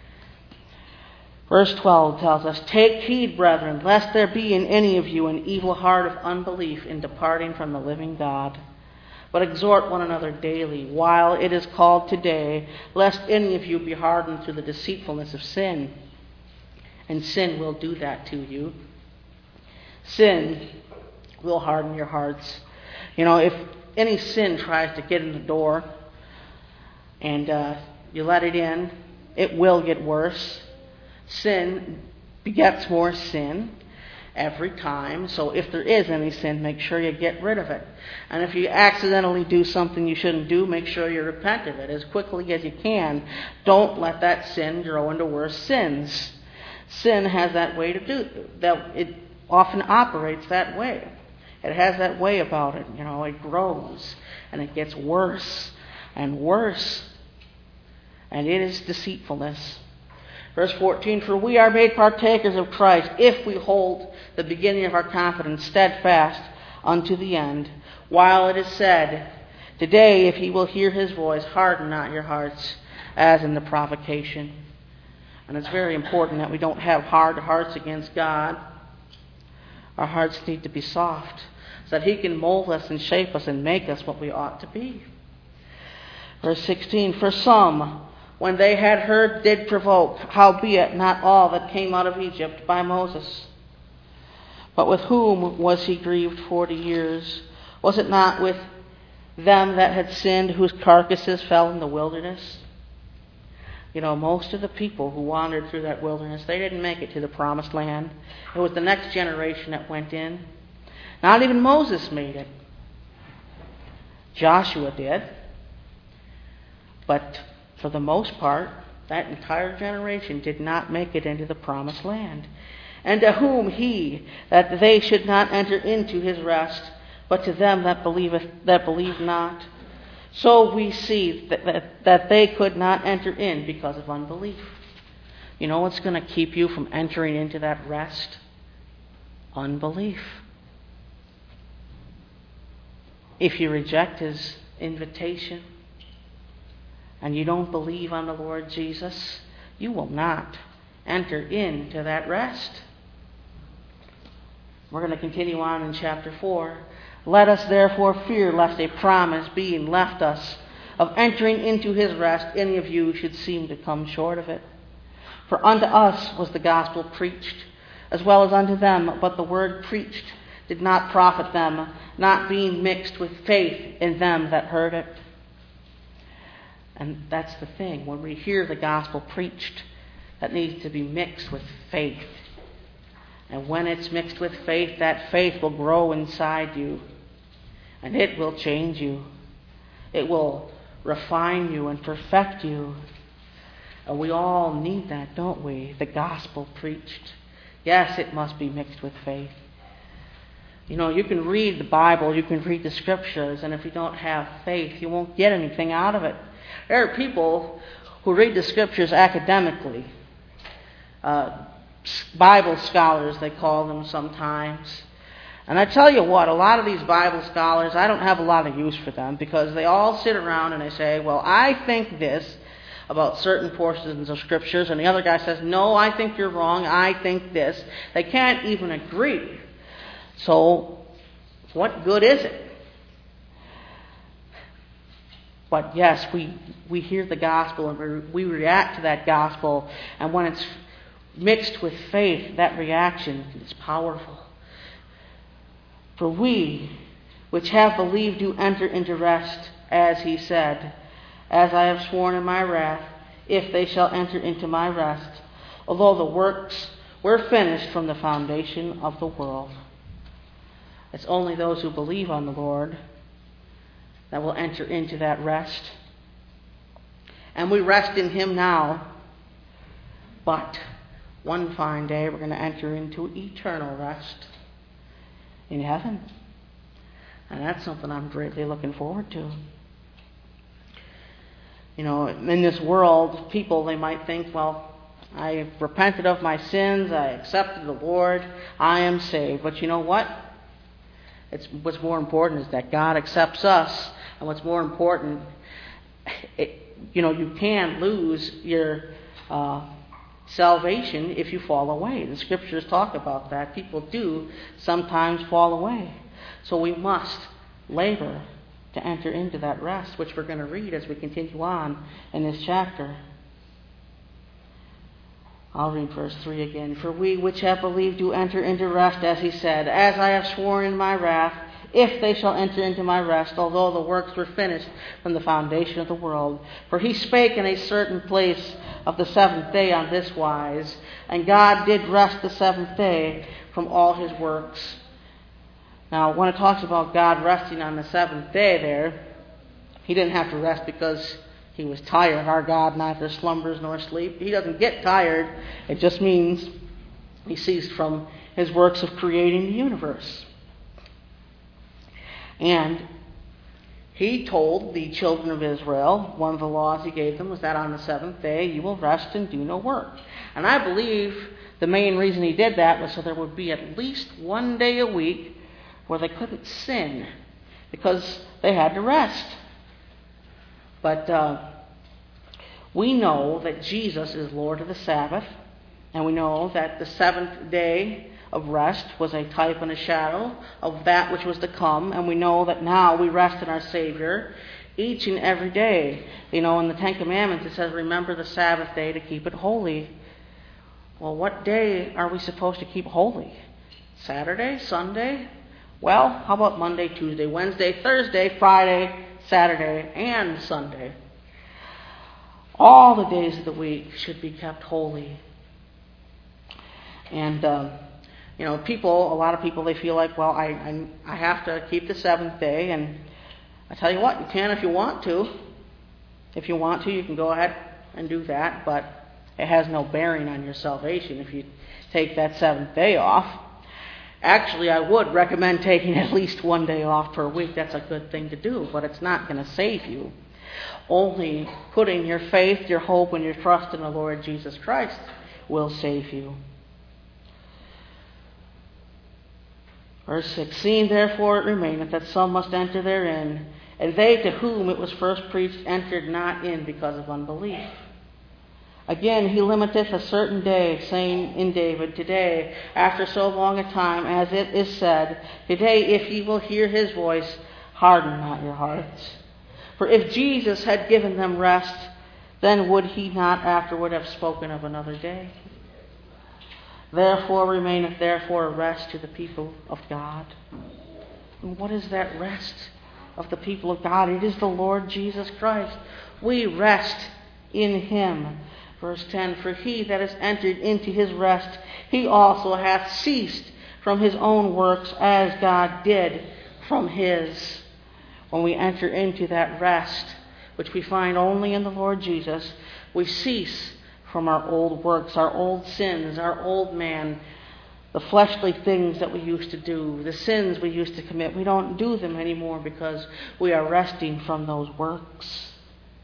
Verse 12 tells us, take heed, brethren, lest there be in any of you an evil heart of unbelief in departing from the living God. But exhort one another daily, while it is called today, lest any of you be hardened through the deceitfulness of sin. And sin will do that to you. Sin will harden your hearts. You know, if any sin tries to get in the door, and you let it in, it will get worse. Sin begets more sin every time. So if there is any sin, make sure you get rid of it. And if you accidentally do something you shouldn't do, make sure you repent of it as quickly as you can. Don't let that sin grow into worse sins. Sin has that way to do that. It often operates that way. It has that way about it. It grows and it gets worse and worse. And it is deceitfulness. Verse 14, for we are made partakers of Christ if we hold the beginning of our confidence steadfast unto the end. While it is said, today if ye will hear his voice, harden not your hearts as in the provocation. And it's very important that we don't have hard hearts against God. Our hearts need to be soft so that he can mold us and shape us and make us what we ought to be. Verse 16, for some, when they had heard, did provoke, howbeit not all that came out of Egypt by Moses. But with whom was he grieved 40 years? Was it not with them that had sinned, whose carcasses fell in the wilderness? Most of the people who wandered through that wilderness, they didn't make it to the promised land. It was the next generation that went in. Not even Moses made it. Joshua did. But for the most part, that entire generation did not make it into the promised land. And to whom he, that they should not enter into his rest, but to them that believe not. So we see that they could not enter in because of unbelief. You know what's going to keep you from entering into that rest? Unbelief. If you reject his invitation, and you don't believe on the Lord Jesus, you will not enter into that rest. We're going to continue on in chapter 4. Let us therefore fear lest a promise being left us of entering into his rest, any of you should seem to come short of it. For unto us was the gospel preached, as well as unto them, but the word preached did not profit them, not being mixed with faith in them that heard it. And that's the thing. When we hear the gospel preached, that needs to be mixed with faith. And when it's mixed with faith, that faith will grow inside you. And it will change you. It will refine you and perfect you. And we all need that, don't we? The gospel preached. Yes, it must be mixed with faith. You can read the Bible, you can read the scriptures, and if you don't have faith, you won't get anything out of it. There are people who read the scriptures academically. Bible scholars, they call them sometimes. And I tell you what, a lot of these Bible scholars, I don't have a lot of use for them because they all sit around and they say, well, I think this about certain portions of scriptures, and the other guy says, no, I think you're wrong, I think this. They can't even agree. So, what good is it? But yes, we hear the gospel and we react to that gospel, and when it's mixed with faith, that reaction is powerful. For we, which have believed, do enter into rest, as he said, as I have sworn in my wrath, if they shall enter into my rest, although the works were finished from the foundation of the world. It's only those who believe on the Lord that will enter into that rest. And we rest in him now. But one fine day we're going to enter into eternal rest in heaven. And that's something I'm greatly looking forward to. In this world, people, they might think, well, I repented of my sins, I accepted the Lord, I am saved. But you know what? What's more important is that God accepts us. And what's more important, you can lose your salvation if you fall away. The scriptures talk about that. People do sometimes fall away. So we must labor to enter into that rest, which we're going to read as we continue on in this chapter. I'll read verse 3 again. For we which have believed do enter into rest, as he said, as I have sworn in my wrath, if they shall enter into my rest, although the works were finished from the foundation of the world. For he spake in a certain place of the seventh day on this wise, and God did rest the seventh day from all his works. Now, when it talks about God resting on the seventh day there, he didn't have to rest because he was tired. Our God neither slumbers nor sleep. He doesn't get tired. It just means he ceased from his works of creating the universe. And he told the children of Israel, one of the laws he gave them was that on the seventh day you will rest and do no work. And I believe the main reason he did that was so there would be at least one day a week where they couldn't sin because they had to rest. But we know that Jesus is Lord of the Sabbath, and we know that the seventh day of rest was a type and a shadow of that which was to come, and we know that now we rest in our Savior each and every day. You know, in the Ten Commandments it says, remember the Sabbath day to keep it holy. Well, what day are we supposed to keep holy? Saturday? Sunday? Well, how about Monday, Tuesday, Wednesday, Thursday, Friday, Saturday, and Sunday? All the days of the week should be kept holy. And, a lot of people, they feel like, well, I have to keep the seventh day. And I tell you what, you can if you want to. If you want to, you can go ahead and do that. But it has no bearing on your salvation if you take that seventh day off. Actually, I would recommend taking at least one day off per week. That's a good thing to do, but it's not going to save you. Only putting your faith, your hope, and your trust in the Lord Jesus Christ will save you. Verse 6, seeing therefore it remaineth that some must enter therein, and they to whom it was first preached entered not in because of unbelief. Again, he limiteth a certain day, saying in David, today, after so long a time, as it is said, today, if ye will hear his voice, harden not your hearts. For if Jesus had given them rest, then would he not afterward have spoken of another day? Therefore remaineth therefore a rest to the people of God. And what is that rest of the people of God? It is the Lord Jesus Christ. We rest in him. Verse 10, for he that is entered into his rest, he also hath ceased from his own works as God did from his. When we enter into that rest, which we find only in the Lord Jesus, we cease from our old works, our old sins, our old man, the fleshly things that we used to do, the sins we used to commit. We don't do them anymore because we are resting from those works.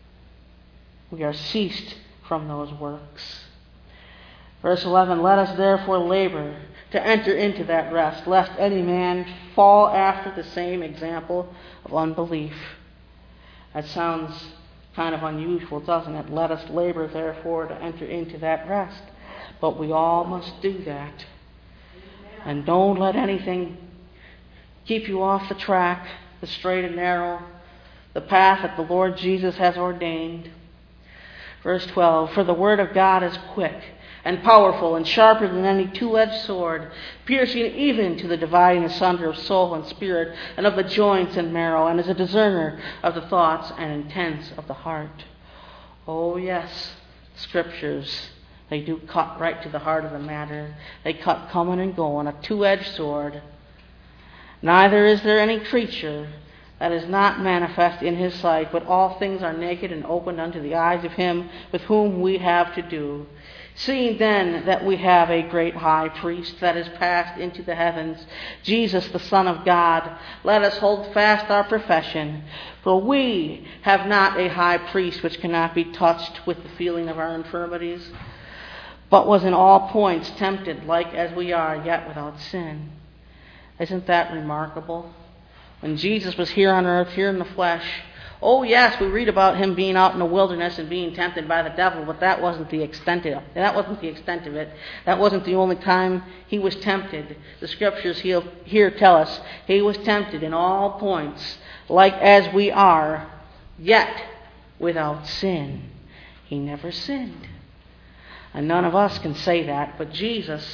We are ceased from those works. Verse 11, let us therefore labor to enter into that rest, lest any man fall after the same example of unbelief. That sounds kind of unusual, doesn't it? Let us labor therefore to enter into that rest. But we all must do that. And don't let anything keep you off the track, the straight and narrow, the path that the Lord Jesus has ordained. Verse 12, for the word of God is quick and powerful and sharper than any two-edged sword, piercing even to the dividing asunder of soul and spirit and of the joints and marrow, and is a discerner of the thoughts and intents of the heart. Oh yes, scriptures, they do cut right to the heart of the matter. They cut coming and going, a two-edged sword. Neither is there any creature that is not manifest in his sight, but all things are naked and opened unto the eyes of him with whom we have to do. Seeing then that we have a great high priest that is passed into the heavens, Jesus the Son of God, let us hold fast our profession. For we have not a high priest which cannot be touched with the feeling of our infirmities, but was in all points tempted like as we are, yet without sin. Isn't that remarkable? When Jesus was here on earth, here in the flesh, oh yes, we read about him being out in the wilderness and being tempted by the devil, but that wasn't the extent of it. That wasn't the only time he was tempted. The scriptures here tell us he was tempted in all points, like as we are, yet without sin. He never sinned. And none of us can say that, but Jesus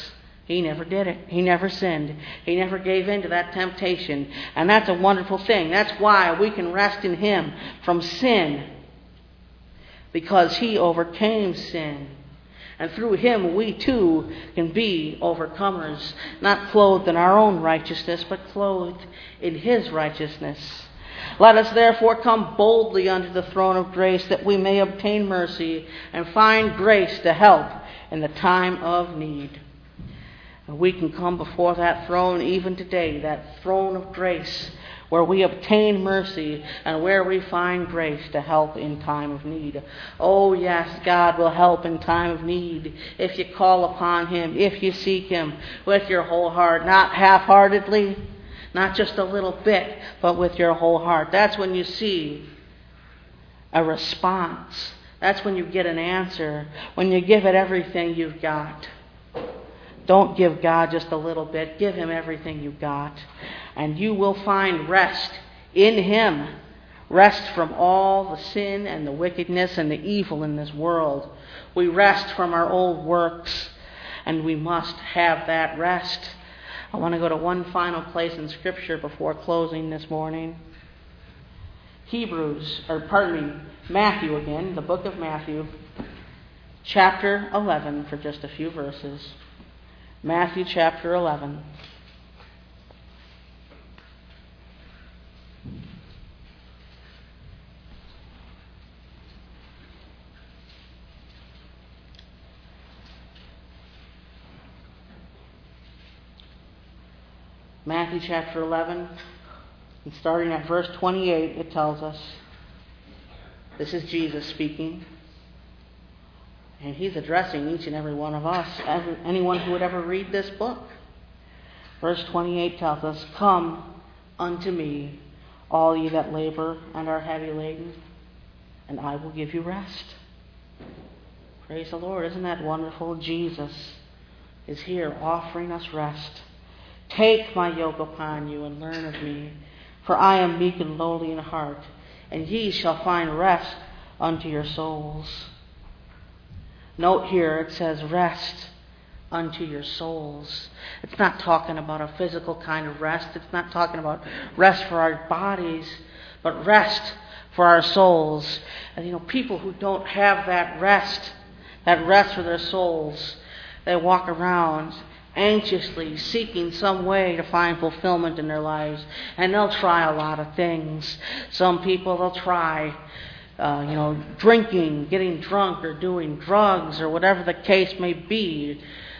He never did it. He never sinned. He never gave in to that temptation. And that's a wonderful thing. That's why we can rest in Him from sin. Because He overcame sin. And through Him we too can be overcomers. Not clothed in our own righteousness, but clothed in His righteousness. Let us therefore come boldly unto the throne of grace, that we may obtain mercy and find grace to help in the time of need. And we can come before that throne even today, that throne of grace, where we obtain mercy and where we find grace to help in time of need. Oh yes, God will help in time of need if you call upon Him, if you seek Him with your whole heart, not half-heartedly, not just a little bit, but with your whole heart. That's when you see a response. That's when you get an answer, when you give it everything you've got. Don't give God just a little bit. Give Him everything you've got. And you will find rest in Him. Rest from all the sin and the wickedness and the evil in this world. We rest from our old works, and we must have that rest. I want to go to one final place in Scripture before closing this morning. Matthew again, the book of Matthew, chapter 11, for just a few verses. Matthew chapter 11. Matthew chapter 11, and starting at verse 28, it tells us, this is Jesus speaking. And He's addressing each and every one of us, anyone who would ever read this book. Verse 28 tells us, "Come unto me, all ye that labor and are heavy laden, and I will give you rest." Praise the Lord. Isn't that wonderful? Jesus is here offering us rest. "Take my yoke upon you and learn of me, for I am meek and lowly in heart, and ye shall find rest unto your souls." Note here it says rest unto your souls. It's not talking about a physical kind of rest. It's not talking about rest for our bodies, but rest for our souls. And people who don't have that rest for their souls, they walk around anxiously seeking some way to find fulfillment in their lives. And they'll try a lot of things. Some people, they'll try drinking, getting drunk, or doing drugs, or whatever the case may be.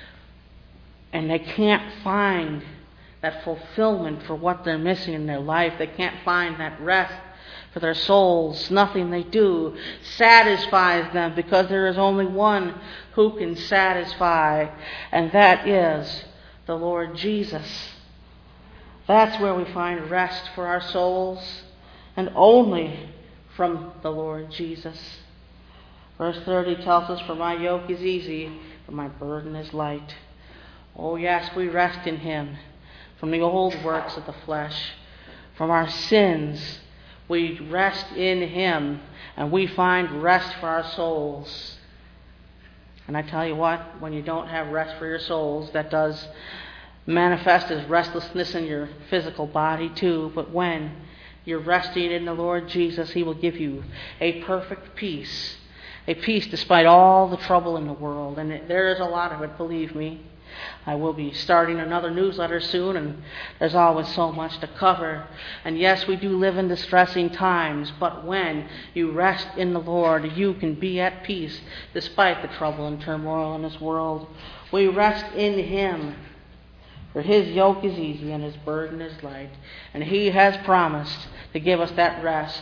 And they can't find that fulfillment for what they're missing in their life. They can't find that rest for their souls. Nothing they do satisfies them, because there is only one who can satisfy, and that is the Lord Jesus. That's where we find rest for our souls, and only from the Lord Jesus. Verse 30 tells us, "For my yoke is easy, but my burden is light." Oh yes, we rest in Him from the old works of the flesh, from our sins. We rest in Him, and we find rest for our souls. And I tell you what, when you don't have rest for your souls, that does manifest as restlessness in your physical body too. But when you're resting in the Lord Jesus, He will give you a perfect peace. A peace despite all the trouble in the world. And there is a lot of it, believe me. I will be starting another newsletter soon, and there's always so much to cover. And yes, we do live in distressing times, but when you rest in the Lord, you can be at peace despite the trouble and turmoil in this world. We rest in Him, for His yoke is easy and His burden is light. And He has promised to give us that rest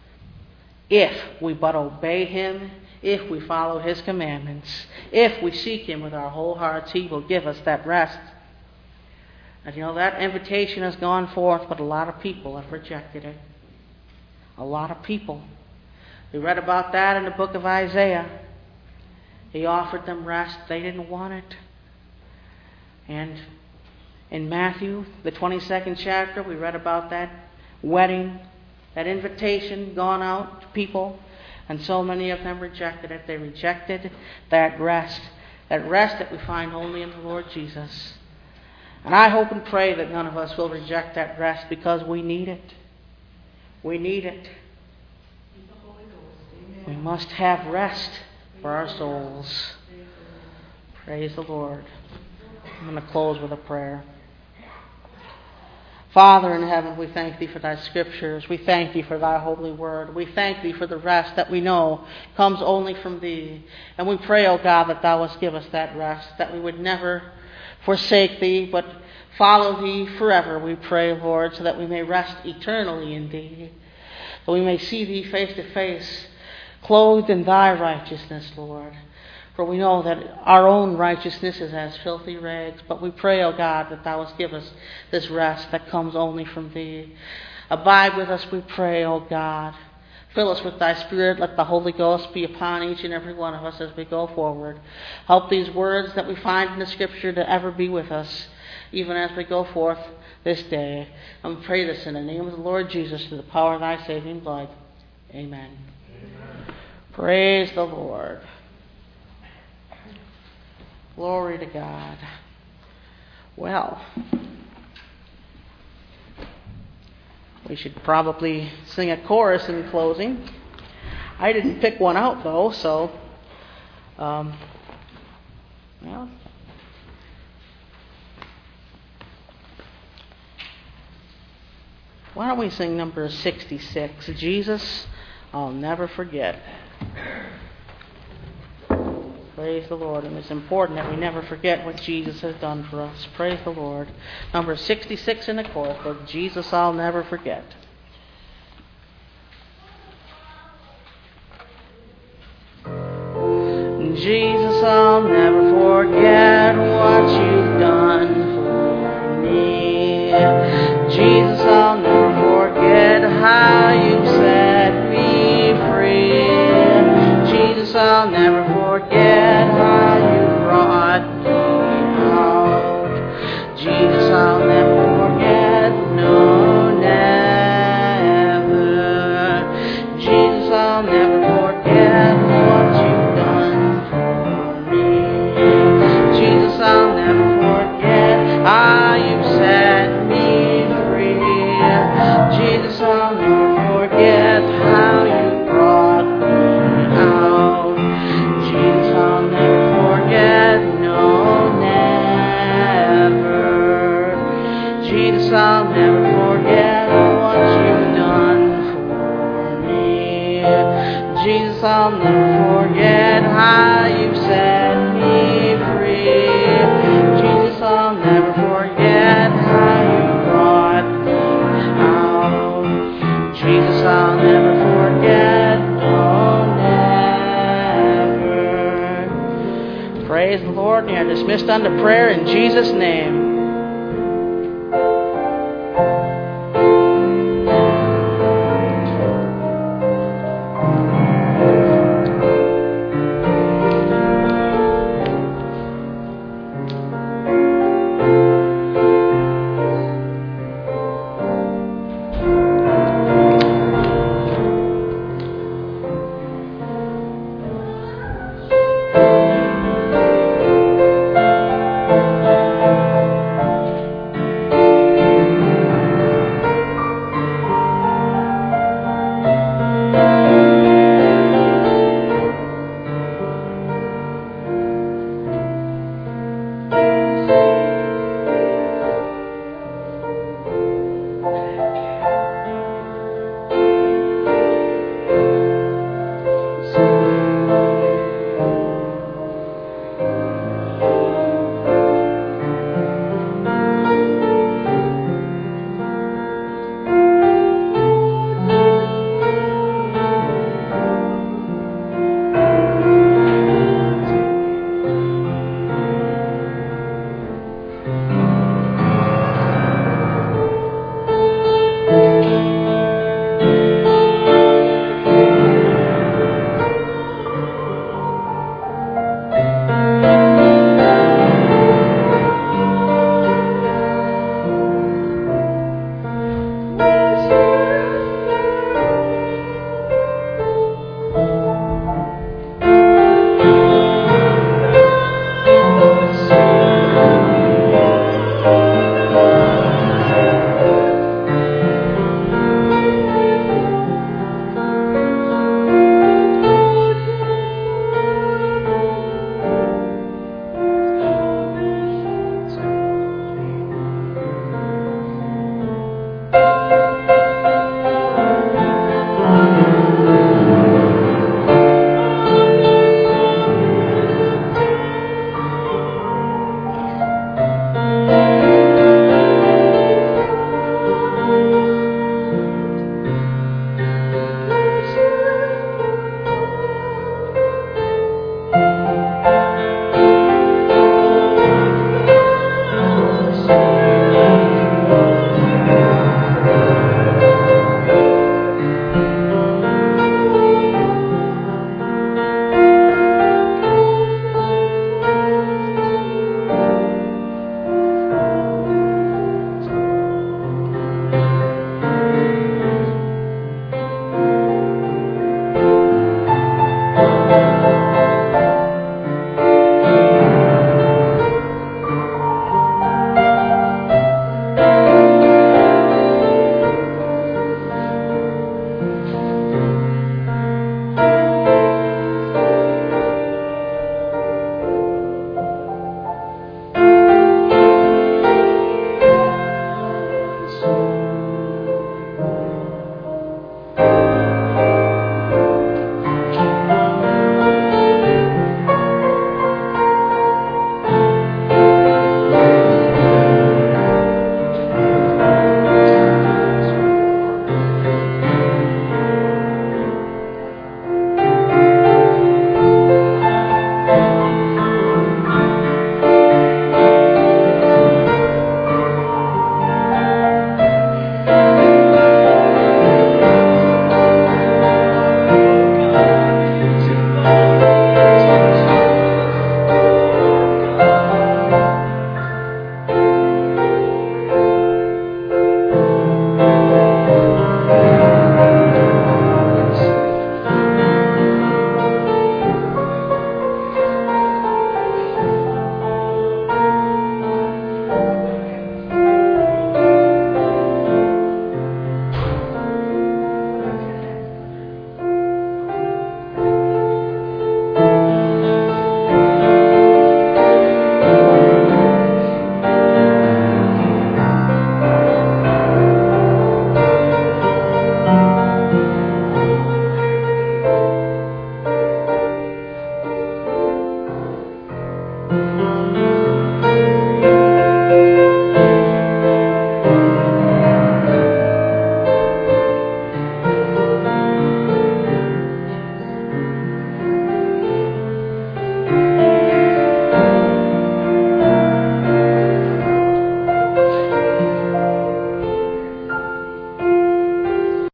if we but obey Him, if we follow His commandments. If we seek Him with our whole hearts, He will give us that rest. And that invitation has gone forth, but a lot of people have rejected it. A lot of people. We read about that in the book of Isaiah. He offered them rest. They didn't want it. And in Matthew, the 22nd chapter, we read about that wedding, that invitation gone out to people. And so many of them rejected it. They rejected that rest. that rest that we find only in the Lord Jesus. And I hope and pray that none of us will reject that rest, because we need it. We need it. We must have rest for our souls. Praise the Lord. I'm going to close with a prayer. Father in heaven, we thank Thee for Thy Scriptures. We thank Thee for Thy holy word. We thank Thee for the rest that we know comes only from Thee. And we pray, O God, that Thou wouldst give us that rest, that we would never forsake Thee, but follow Thee forever, we pray, Lord, so that we may rest eternally in Thee, that we may see Thee face to face, clothed in Thy righteousness, Lord. For we know that our own righteousness is as filthy rags, but we pray, O God, that Thou wouldst give us this rest that comes only from Thee. Abide with us, we pray, O God. Fill us with Thy Spirit. Let the Holy Ghost be upon each and every one of us as we go forward. Help these words that we find in the Scripture to ever be with us, even as we go forth this day. And we pray this in the name of the Lord Jesus, through the power of Thy saving blood. Amen. Amen. Praise the Lord. Glory to God. Well, we should probably sing a chorus in closing. I didn't pick one out, though, so, well, why don't we sing number 66, Jesus, I'll Never Forget. Praise the Lord. And it's important that we never forget what Jesus has done for us. Praise the Lord. Number 66 in the chorus, but Jesus I'll never forget. Jesus, I'll never forget what you've done for me. Jesus, I'll never forget how you set me free. Jesus, I'll never forget how you brought me out. Jesus, I'll never forget, no, never. Jesus, I'll never forget what you've done for me. Jesus, I'll never forget how you set me free. Jesus, I'll never forget how you brought me out. Jesus, I'll never forget, no, never. Jesus, I'll never forget what you've done for me. Jesus, I'll never forget how you set me free. Jesus, I'll never forget how you brought me out. Jesus, I'll never forget, no, never. Praise the Lord. You are dismissed unto prayer in Jesus' name.